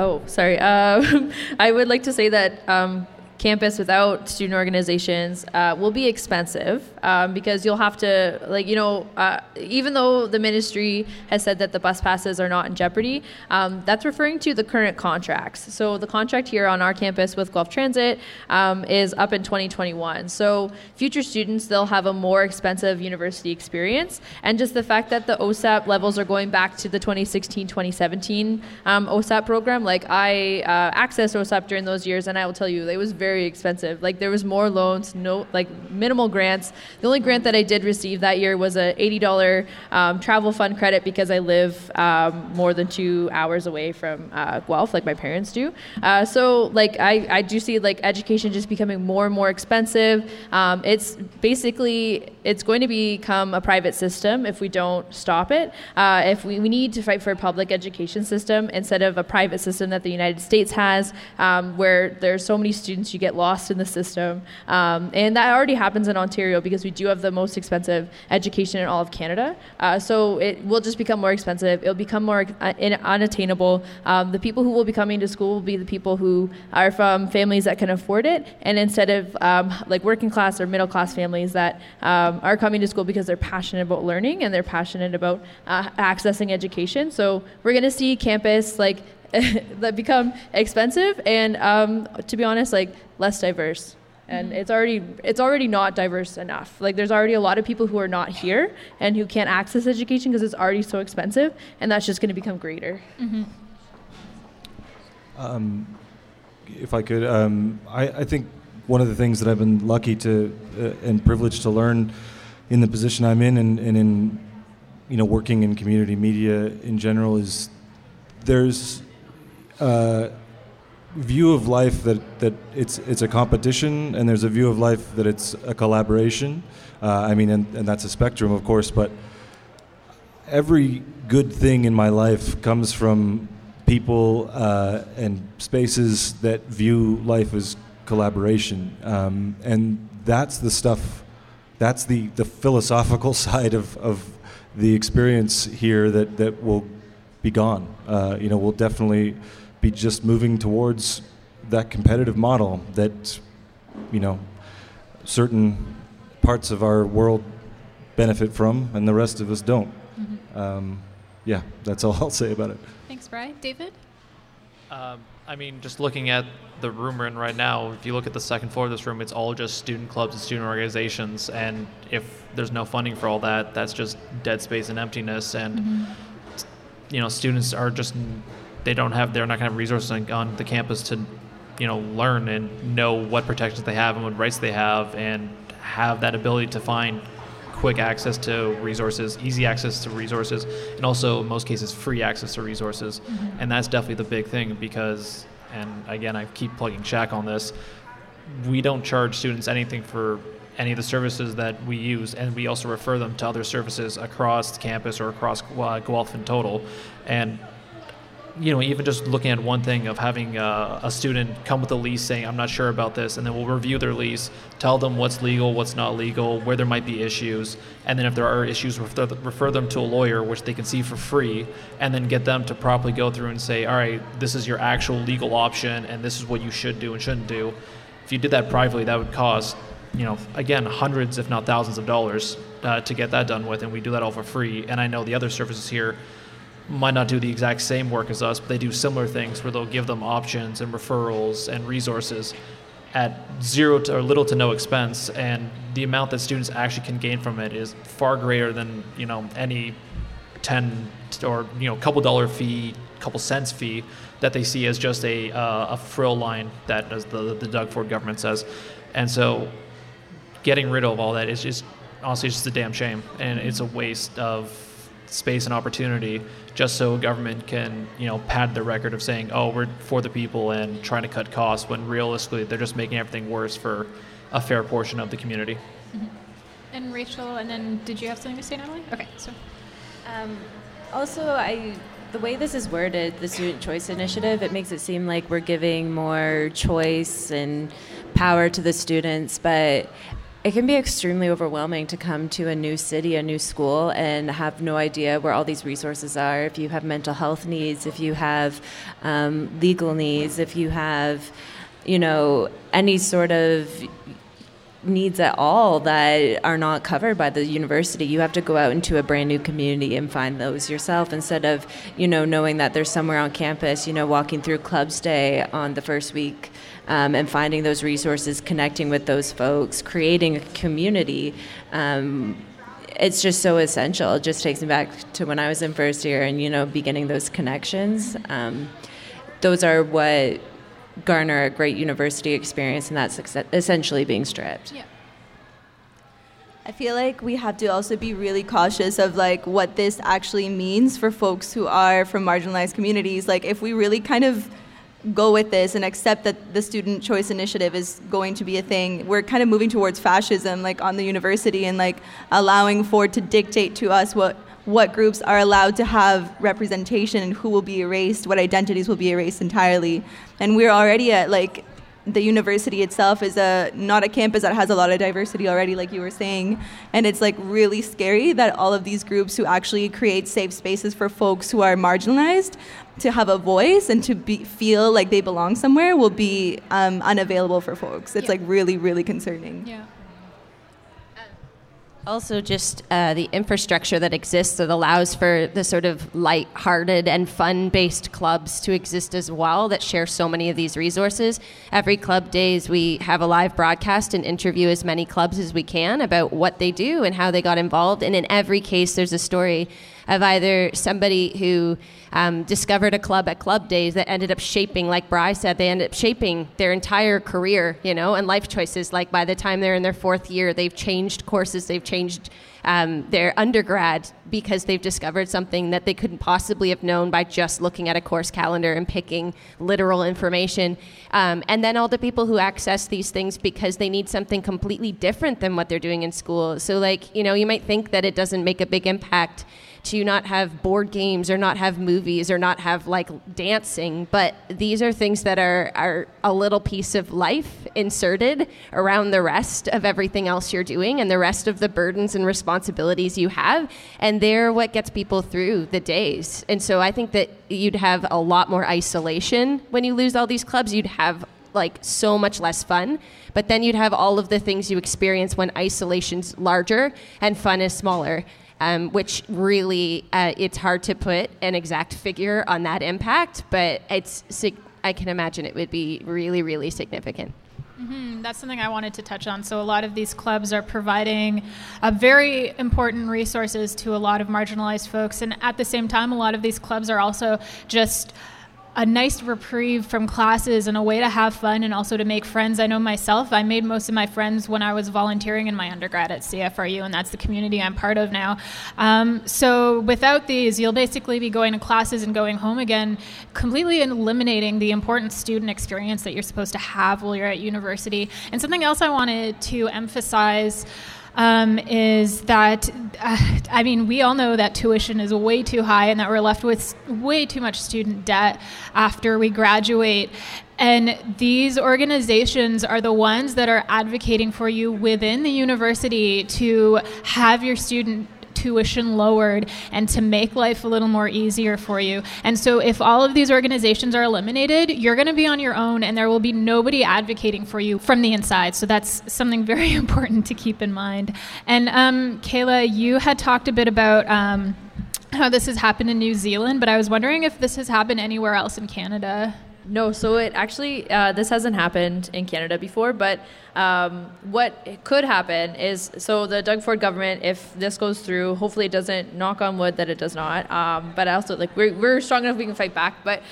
would like to say that campus without student organizations will be expensive because you'll have to, even though the ministry has said that the bus passes are not in jeopardy, that's referring to the current contracts. So the contract here on our campus with Guelph Transit is up in 2021. So future students, they'll have a more expensive university experience. And just the fact that the OSAP levels are going back to the 2016-2017 OSAP program, I accessed OSAP during those years, and I will tell you, it was very expensive. There was more loans, minimal grants. The only grant that I did receive that year was a $80 travel fund credit because I live more than 2 hours away from Guelph, like my parents do. So I do see education just becoming more and more expensive. It's going to become a private system if we don't stop it. If we need to fight for a public education system instead of a private system that the United States has, where there's so many students, you get lost in the system. And that already happens in Ontario because we do have the most expensive education in all of Canada. So it will just become more expensive. It'll become more unattainable. The people who will be coming to school will be the people who are from families that can afford it. And instead of working class or middle class families that are coming to school because they're passionate about learning and they're passionate about accessing education. So we're going to see campus that become expensive and to be honest, less diverse. And it's already not diverse enough. There's already a lot of people who are not here and who can't access education because it's already so expensive, and that's just going to become greater. Mm-hmm. If I could, I think one of the things that I've been lucky to and privileged to learn in the position I'm in and in working in community media in general is there's a view of life that it's a competition, and there's a view of life that it's a collaboration. And that's a spectrum, of course, but every good thing in my life comes from people and spaces that view life as collaboration. And that's the stuff, that's the philosophical side of the experience here that will be gone. We'll definitely be just moving towards that competitive model that, certain parts of our world benefit from and the rest of us don't. Yeah, that's all I'll say about it. Thanks, Bri. David? Just looking at the room we're in right now, if you look at the second floor of this room, it's all just student clubs and student organizations. And if there's no funding for all that, that's just dead space and emptiness. And, students are just, they're not going to have resources on the campus to, learn and know what protections they have and what rights they have and have that ability to find quick access to resources, easy access to resources, and also in most cases free access to resources. And that's definitely the big thing because, and again, I keep plugging Shaq on this, we don't charge students anything for any of the services that we use, and we also refer them to other services across campus or across Guelph in total. And even just looking at one thing of having a student come with a lease saying, I'm not sure about this, and then we'll review their lease, tell them what's legal, what's not legal, where there might be issues, and then if there are issues, refer them to a lawyer, which they can see for free, and then get them to properly go through and say, all right, this is your actual legal option, and this is what you should do and shouldn't do. If you did that privately, that would cost, again, hundreds, if not thousands of dollars to get that done with, and we do that all for free. And I know the other services here might not do the exact same work as us, but they do similar things where they'll give them options and referrals and resources at zero to or little to no expense, and the amount that students actually can gain from it is far greater than any 10 or couple dollar fee, couple cents fee that they see as just a frill line that, as the Doug Ford government says. And so getting rid of all that is just honestly just a damn shame, and it's a waste of space and opportunity just so government can pad their record of saying, oh, we're for the people and trying to cut costs, when realistically they're just making everything worse for a fair portion of the community. And Rachel, and then did you have something to say, Natalie? Okay, so also the way this is worded, the Student Choice Initiative, it makes it seem like we're giving more choice and power to the students, but it can be extremely overwhelming to come to a new city, a new school, and have no idea where all these resources are. If you have mental health needs, if you have legal needs, if you have, any sort of needs at all that are not covered by the university, you have to go out into a brand new community and find those yourself, instead of knowing that there's somewhere on campus, walking through Clubs Day on the first week and finding those resources, connecting with those folks, creating a community. It's just so essential. It just takes me back to when I was in first year and beginning those connections. Those are what garner a great university experience, and that's essentially being stripped. Yeah. I feel like we have to also be really cautious of what this actually means for folks who are from marginalized communities. If we really kind of go with this and accept that the Student Choice Initiative is going to be a thing, we're kind of moving towards fascism on the university, and allowing Ford to dictate to us what groups are allowed to have representation and who will be erased, what identities will be erased entirely. And we're already at the university itself is not a campus that has a lot of diversity already, like you were saying. And it's really scary that all of these groups who actually create safe spaces for folks who are marginalized to have a voice and to feel like they belong somewhere will be unavailable for folks. It's really, really concerning. Yeah. Also, just the infrastructure that exists that allows for the sort of light-hearted and fun-based clubs to exist as well that share so many of these resources. Every Club Days, we have a live broadcast and interview as many clubs as we can about what they do and how they got involved. And in every case, there's a story of either somebody who discovered a club at Club Days that ended up shaping, like Bri said, they ended up shaping their entire career, and life choices. By the time they're in their fourth year, they've changed courses, they've changed their undergrad because they've discovered something that they couldn't possibly have known by just looking at a course calendar and picking literal information. And then all the people who access these things because they need something completely different than what they're doing in school. So you might think that it doesn't make a big impact to not have board games or not have movies or not have like dancing, but these are things that are a little piece of life inserted around the rest of everything else you're doing and the rest of the burdens and responsibilities you have, and they're what gets people through the days. And so I think that you'd have a lot more isolation when you lose all these clubs. You'd have like so much less fun, but then you'd have all of the things you experience when isolation's larger and fun is smaller. Which really, it's hard to put an exact figure on that impact, but I can imagine it would be really, really significant. Mm-hmm. That's something I wanted to touch on. So a lot of these clubs are providing very important resources to a lot of marginalized folks. And at the same time, a lot of these clubs are also just a nice reprieve from classes and a way to have fun and also to make friends. I know myself, I made most of my friends when I was volunteering in my undergrad at CFRU, and that's the community I'm part of now. So without these, you'll basically be going to classes and going home again, completely eliminating the important student experience that you're supposed to have while you're at university. And something else I wanted to emphasize is that, we all know that tuition is way too high and that we're left with way too much student debt after we graduate. And these organizations are the ones that are advocating for you within the university to have your student tuition lowered and to make life a little more easier for you. And so if all of these organizations are eliminated, you're going to be on your own and there will be nobody advocating for you from the inside. So that's something very important to keep in mind. And Kayla, you had talked a bit about how this has happened in New Zealand, but I was wondering if this has happened anywhere else in Canada. No, so it actually, this hasn't happened in Canada before, but what could happen is, so the Doug Ford government, if this goes through, hopefully it doesn't, knock on wood that it does not, but also, like, we're strong enough we can fight back, but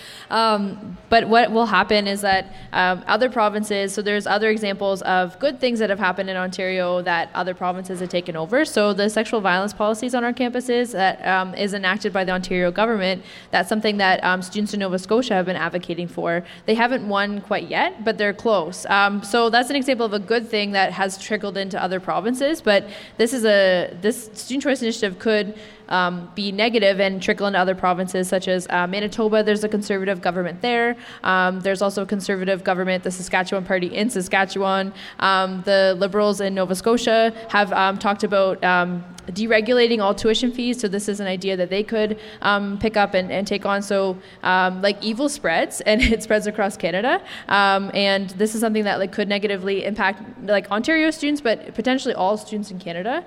what will happen is that other provinces, so there's other examples of good things that have happened in Ontario that other provinces have taken over. So the sexual violence policies on our campuses that is enacted by the Ontario government, that's something that students in Nova Scotia have been advocating for. They haven't won quite yet, but they're close. So that's an example of a good thing that has trickled into other provinces, but this student choice initiative could be negative and trickle into other provinces such as Manitoba. There's a conservative government there. There's also a conservative government, the Saskatchewan Party in Saskatchewan. The Liberals in Nova Scotia have talked about deregulating all tuition fees. So this is an idea that they could pick up and take on. So like evil spreads, and it spreads across Canada. And this is something that like could negatively impact like Ontario students, but potentially all students in Canada.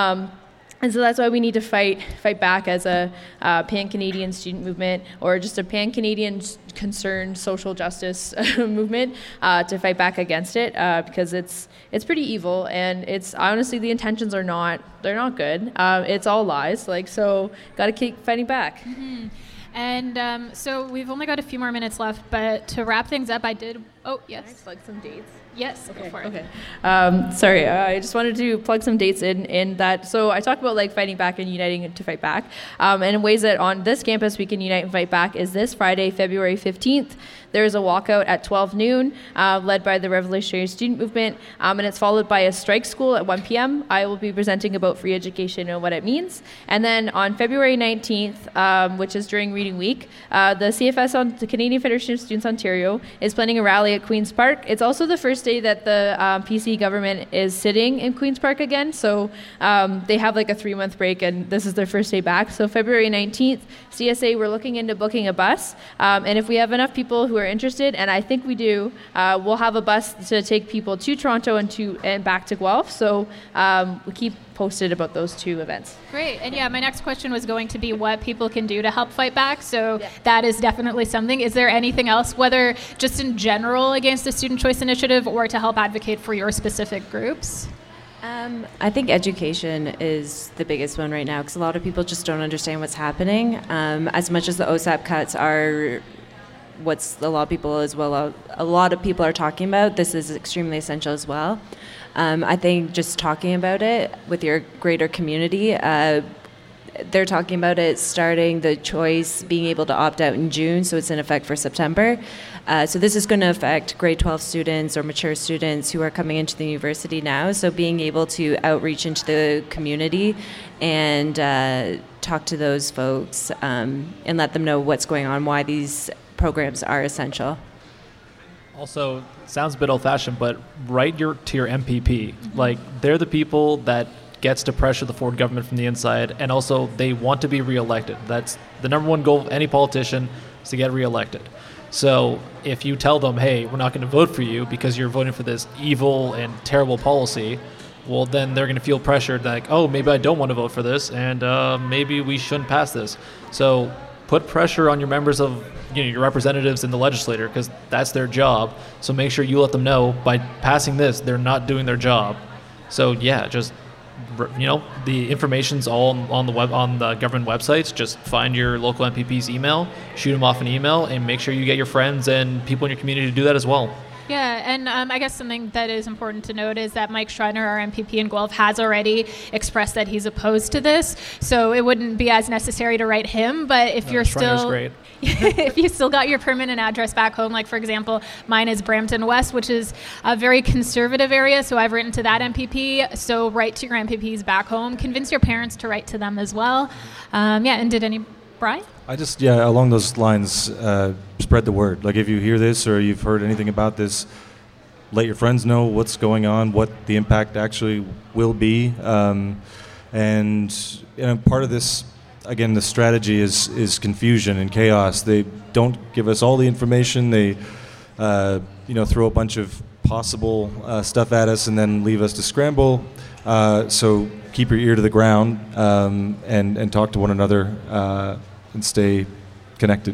And so that's why we need to fight back as a pan-Canadian student movement, or just a pan-Canadian concerned social justice movement to fight back against it, because it's pretty evil, and it's honestly, the intentions are not good. It's all lies, so got to keep fighting back. Mm-hmm. And so we've only got a few more minutes left, but to wrap things up, yes. Can I plug some dates? Yes, okay. Go for it. Okay. Sorry, I just wanted to plug some dates in that. So I talk about fighting back and uniting to fight back. And in ways that on this campus we can unite and fight back is this Friday, February 15th. There's a walkout at 12 noon led by the Revolutionary Student Movement, and it's followed by a strike school at 1 p.m. I will be presenting about free education and what it means. And then on February 19th, which is during Reading Week, the CFS, the Canadian Federation of Students Ontario, is planning a rally at Queen's Park. It's also the first day that the PC government is sitting in Queen's Park again, so they have a 3-month break, and this is their first day back. So February 19th, CSA, we're looking into booking a bus, and if we have enough people who are interested, and I think we do, we'll have a bus to take people to Toronto and back to Guelph. So we keep posted about those two events. Great. And my next question was going to be what people can do to help fight back. So that is definitely something. Is there anything else, whether just in general against the Student Choice Initiative or to help advocate for your specific groups? I think education is the biggest one right now, because a lot of people just don't understand what's happening. As much as the OSAP cuts are what's a lot of people are talking about, this is extremely essential as well. I think just talking about it with your greater community they're talking about it starting the choice, being able to opt out in June, so it's in effect for September. So this is going to affect grade 12 students or mature students who are coming into the university now. So being able to outreach into the community and talk to those folks and let them know what's going on, why these programs are essential. Also, sounds a bit old-fashioned, but write to your MPP. Like, they're the people that gets to pressure the Ford government from the inside, and also they want to be reelected. That's the number one goal of any politician, is to get reelected. So if you tell them, hey, we're not going to vote for you because you're voting for this evil and terrible policy, well, then they're going to feel pressured, like, oh, maybe I don't want to vote for this, and maybe we shouldn't pass this. So put pressure on your members of, your representatives in the legislature, because that's their job. So make sure you let them know by passing this, they're not doing their job. So yeah, just, the information's all on the web, on the government websites. Just find your local MPP's email, shoot them off an email, and make sure you get your friends and people in your community to do that as well. Yeah, and I guess something that is important to note is that Mike Schreiner, our MPP in Guelph, has already expressed that he's opposed to this. So it wouldn't be as necessary to write him. But if you're Schreiner's still, great. if you still got your permanent address back home, like for example, mine is Brampton West, which is a very conservative area. So I've written to that MPP. So write to your MPPs back home. Convince your parents to write to them as well. And did any, Brian? Along those lines, spread the word. Like, if you hear this or you've heard anything about this, let your friends know what's going on, what the impact actually will be. And part of this, again, the strategy is confusion and chaos. They don't give us all the information. They, throw a bunch of possible stuff at us and then leave us to scramble. So keep your ear to the ground and talk to one another and stay connected.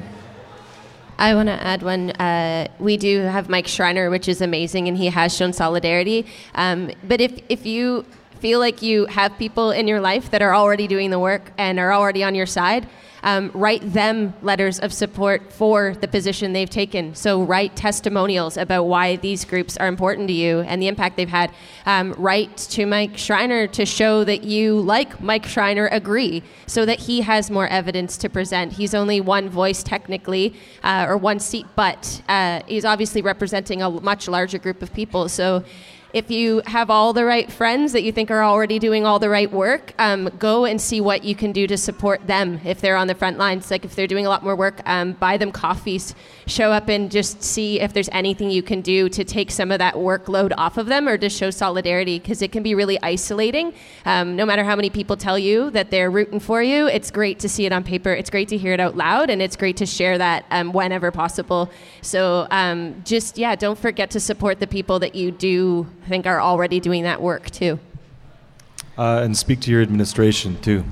I want to add one. We do have Mike Schreiner, which is amazing, and he has shown solidarity. But if you feel like you have people in your life that are already doing the work and are already on your side, write them letters of support for the position they've taken. So write testimonials about why these groups are important to you and the impact they've had. Write to Mike Schreiner to show that you, like Mike Schreiner, agree, so that he has more evidence to present. He's only one voice technically, or one seat, but he's obviously representing a much larger group of people. So if you have all the right friends that you think are already doing all the right work, go and see what you can do to support them if they're on the front lines. Like, if they're doing a lot more work, buy them coffees, show up and just see if there's anything you can do to take some of that workload off of them or to show solidarity, because it can be really isolating. No matter how many people tell you that they're rooting for you, it's great to see it on paper. It's great to hear it out loud, and it's great to share that whenever possible. So don't forget to support the people that you do think are already doing that work too. And speak to your administration too.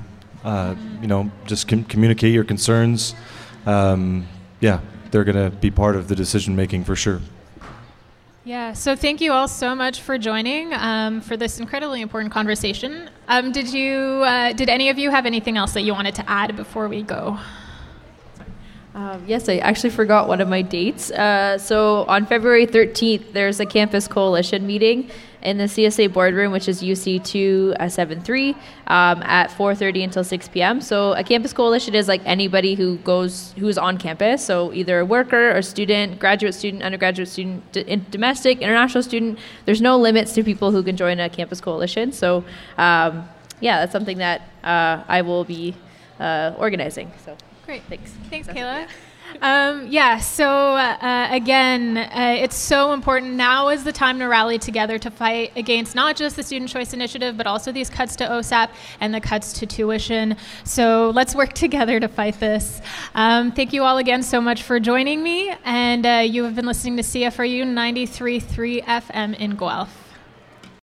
Just communicate your concerns. They're going to be part of the decision making for sure. Yeah, so thank you all so much for joining for this incredibly important conversation. Did any of you have anything else that you wanted to add before we go? Yes, I actually forgot one of my dates. So on February 13th, there's a Campus Coalition meeting in the CSA boardroom, which is UC 273, at 4:30 until 6 p.m. So a Campus Coalition is like anybody who's on campus. So either a worker or student, graduate student, undergraduate student, domestic, international student. There's no limits to people who can join a Campus Coalition. So that's something that I will be organizing. So. Great. Thanks, Kayla. Again, it's so important. Now is the time to rally together to fight against not just the Student Choice Initiative, but also these cuts to OSAP and the cuts to tuition. So let's work together to fight this. Thank you all again so much for joining me. And you have been listening to CFRU 93.3 FM in Guelph.